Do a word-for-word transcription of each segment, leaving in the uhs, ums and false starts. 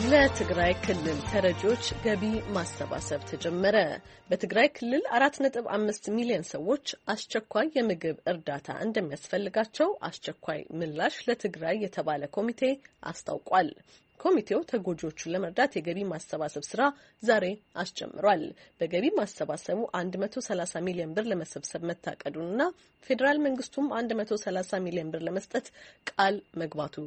ለትግራይ ክልል ተረጂዎች ገቢ ማሰባሰብ ተጀመረ። በትግራይ ክልል አራት ነጥብ አምስት ሚሊዮን ሰዎች አስቸኳይ የምግብ እርዳታ እንደሚያስፈልጋቸው አስቸኳይ ምላሽ ለትግራይ የተባለ ኮሚቴ አስታውቋል። ኮሚቴው ተጎጂዎቹን ለመርዳት የገቢ ማሰባሰብ ስራ ዛሬ አስጀምሯል። በገቢ ማሰባሰቡ አንድ መቶ ሰላሳ ሚሊዮን ብር ለመሰብሰብ መታቀዱንና ፌዴራል መንግስቱም አንድ መቶ ሰላሳ ሚሊዮን ብር ለመስጠት ቃል መግባቱ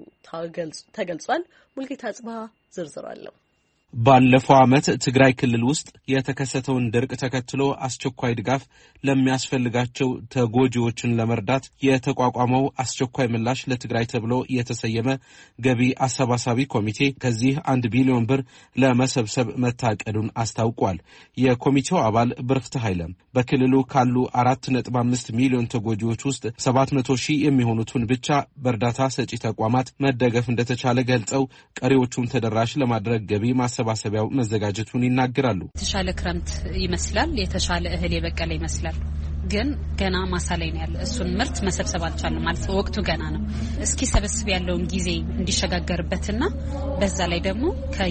ተገልጿል። ሙልጌታ ጽባህ ዝርዝር አለው። ባለፈው ዓመት ትግራይ ክልል ውስጥ የተከሰተውን ድርቅ ተከትሎ አስቸኳይ ድጋፍ ለሚያስፈልጋቸው ተጎጂዎችን ለመርዳት የተቋቋመው አስቸኳይ ምላሽ ለትግራይ ተብሎ የተሰየመ ገቢ አሰባሳቢ ኮሚቴ ከዚህ አንድ ቢሊዮን ብር ለመሰብሰብ መታቀዱን አስታውቋል። የኮሚቴው አባል ብርክት ኃይለም በክልሉ ካሉ አራት ነጥብ አምስት ሚሊዮን ተጎጂዎች ውስጥ ሰባት መቶ ሺህ የሚሆኑትን ብቻ በእርዳታ ሰጪ ተቋማት መደገፍ እንደተቻለ ገልጸው ቀሪዎቹን ተደራሽ ለማድረግ ገቢ ማሰባሰቢያው መዘጋጀቱን ይናገራሉ። የተሻለ ክረምት ይመስላል፣ የተሻለ እህል የበቀለ ይመስላል። ግን ገና ማሳ ላይ ነው ያለው። እሱን ምርት መሰብሰብ አልቻለም ማለት ወቅቱ ገና ነው። እስኪ ሰበስብ ያለውን ጊዜ እንዲሸጋገርበትና በዛ ላይ ደግሞ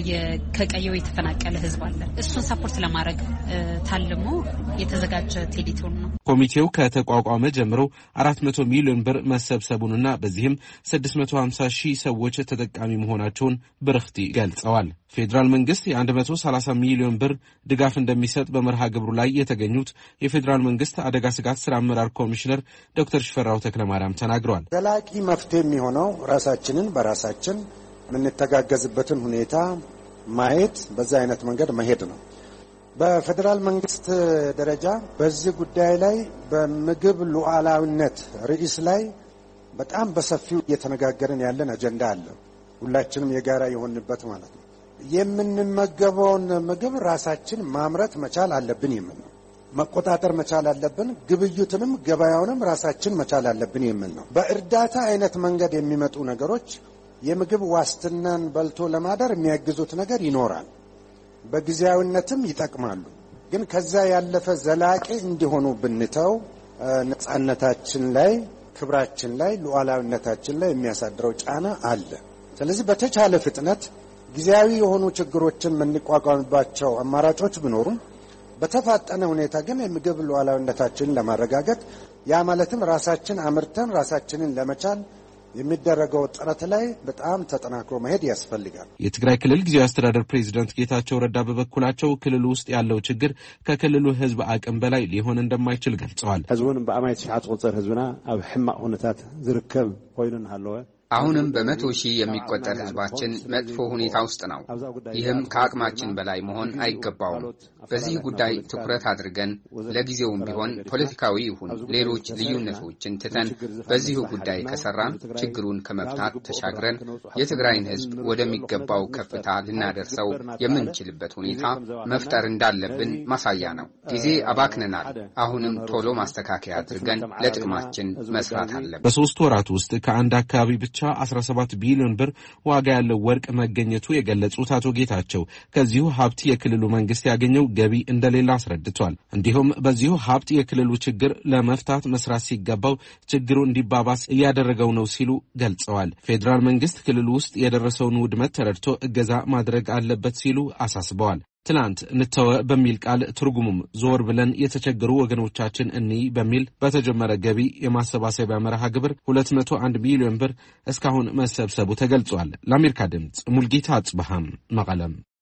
ከቀየው የተፈናቀለ ህዝብ አለ። እሱን ሰፖርት ለማድረግ ታልሞ የተዘጋጀ ቴሌቶን ነው። ኮሚቴው ከተቋቋመ ጀምሮ አራት መቶ ሚሊዮን ብር መሰብሰቡንና በዚህም ስድስት መቶ ሃምሳ ሺህ ሰዎች ተጠቃሚ መሆናቸውን ብርክቲ ገልጸዋል። ፌዴራል መንግስት የአንድ መቶ ሰላሳ ሚሊዮን ብር ድጋፍ እንደሚሰጥ በመርሃ ግብሩ ላይ የተገኙት የፌዴራል መንግስት አደጋ ስጋት ስራ አመራር ኮሚሽነር ዶክተር ሽፈራው ተክለማርያም ተናግረዋል። ዘላቂ መፍትሄ የሚሆነው ራሳችንን በራሳችን የምንተጋገዝበትን ሁኔታ ማየት፣ በዛ አይነት መንገድ መሄድ ነው። በፌዴራል መንግስት ደረጃ በዚህ ጉዳይ ላይ በምግብ ሉዓላዊነት ርዕስ ላይ በጣም በሰፊው እየተነጋገርን ያለን አጀንዳ አለ። ሁላችንም የጋራ የሆንበት ማለት ነው። የምንመገበውን ምግብ ራሳችን ማምረት መቻል አለብን የሚል ነው። መቆጣጠር መቻል አለብን። ግብይቱንም ገበያውንም ራሳችን መቻል አለብን የሚል ነው። በእርዳታ አይነት መንገድ የሚመጡ ነገሮች የምግብ ዋስትናን በልቶ ለማደር የሚያግዙት ነገር ይኖራል። በጊዜያዊነትም ይጠቅማሉ። ግን ከዛ ያለፈ ዘላቂ እንዲሆኑ ብንተው ነጻነታችን ላይ፣ ክብራችን ላይ፣ ሉዓላዊነታችን ላይ የሚያሳድረው ጫና አለ። ስለዚህ በተቻለ ፍጥነት ጊዜያዊ የሆኑ ችግሮችን የምንቋቋምባቸው አማራጮች ቢኖሩም በተፋጠነ ሁኔታ ግን የምግብ ሉዓላዊነታችንን ለማረጋገጥ ያ ማለትም ራሳችን አምርተን ራሳችንን ለመቻል የሚደረገው ጥረት ላይ በጣም ተጠናክሮ መሄድ ያስፈልጋል። የትግራይ ክልል ጊዜያዊ አስተዳደር ፕሬዝዳንት ጌታቸው ረዳ በበኩላቸው ክልሉ ውስጥ ያለው ችግር ከክልሉ ህዝብ አቅም በላይ ሊሆን እንደማይችል ገልጸዋል። ህዝቡን በአማይ ተሻት ቁጥር ህዝብና አብ ሕማቅ ሁኔታት ዝርከብ ኮይኑን ሃለወ አሁንም በመቶ ሺህ የሚቆጠር ህዝባችን መጥፎ ሁኔታ ውስጥ ነው። ይህም ከአቅማችን በላይ መሆን አይገባውም። በዚህ ጉዳይ ትኩረት አድርገን ለጊዜውም ቢሆን ፖለቲካዊ ይሁን ሌሎች ልዩነቶችን ትተን በዚሁ ጉዳይ ከሰራን ችግሩን ከመፍታት ተሻግረን የትግራይን ህዝብ ወደሚገባው ከፍታ ልናደርሰው የምንችልበት ሁኔታ መፍጠር እንዳለብን ማሳያ ነው። ጊዜ አባክነናል። አሁንም ቶሎ ማስተካከያ አድርገን ለጥቅማችን መስራት አለብን። በሶስት ወራት ውስጥ ከአንድ አካባቢ ብቻ አስራ ሰባት ቢሊዮን ብር ዋጋ ያለው ወርቅ መገኘቱ የገለጹት አቶ ጌታቸው ከዚሁ ሀብት የክልሉ መንግስት ያገኘው ገቢ እንደሌላ አስረድቷል። እንዲሁም በዚሁ ሀብት የክልሉ ችግር ለመፍታት መስራት ሲገባው ችግሩ እንዲባባስ እያደረገው ነው ሲሉ ገልጸዋል። ፌዴራል መንግስት ክልሉ ውስጥ የደረሰውን ውድመት ተረድቶ እገዛ ማድረግ አለበት ሲሉ አሳስበዋል። ትላንት እንተወ በሚል ቃል ትርጉሙም ዞር ብለን የተቸገሩ ወገኖቻችን እኒ በሚል በተጀመረ ገቢ የማሰባሰቢያ መርሃ ግብር ሁለት መቶ አንድ ሚሊዮን ብር እስካሁን መሰብሰቡ ተገልጿል። ለአሜሪካ ድምጽ ሙልጌታ ጽባሃም መቀለም